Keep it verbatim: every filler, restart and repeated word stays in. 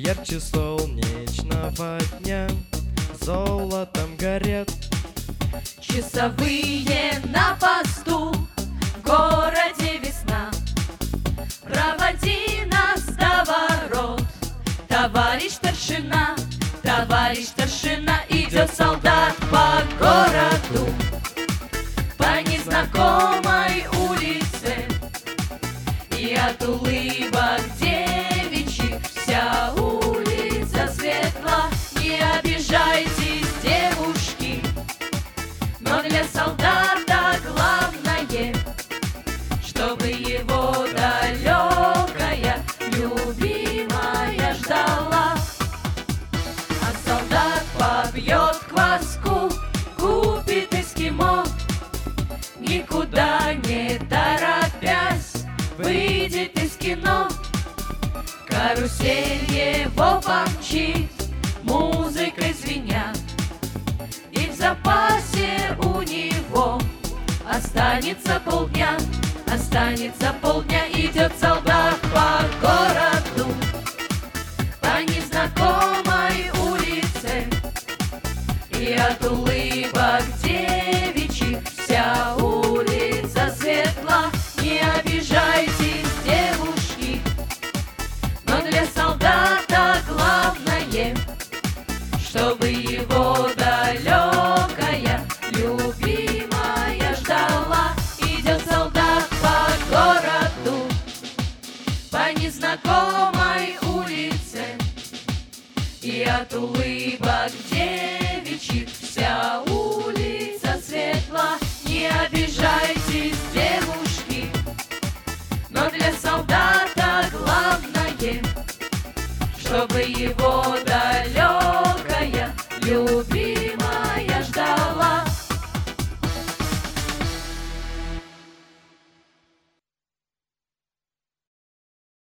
ярче солнечного дня, золотом горят часовые на посту. В городе весна, проводи нас до ворот. Товарищ старшина, товарищ старшина, идет солдат по городу, по незнакомой улице, и от улыбок девичьих вся улица светла. Не обижайтесь, девушки, но для солдата главное, чтобы его далекая любимая ждала. А солдат побьет кваску, купит эскимо, никуда не торопясь выйдет из кино. Карусель его помчит, музыкой звеня, и в запасе у него останется полдня. Останется полдня, идет солдат по городу, по незнакомой улице, и от улыбок девичьих вся улица светла. Не обижайтесь, девушки, но для солдата главное, чтобы его далекая любимая ждала. Идет солдат по городу, по незнакомой улице, и от улыбок девичьих вся улица светла. Не обижайтесь, девушки, но для солдата главное, чтобы его далекая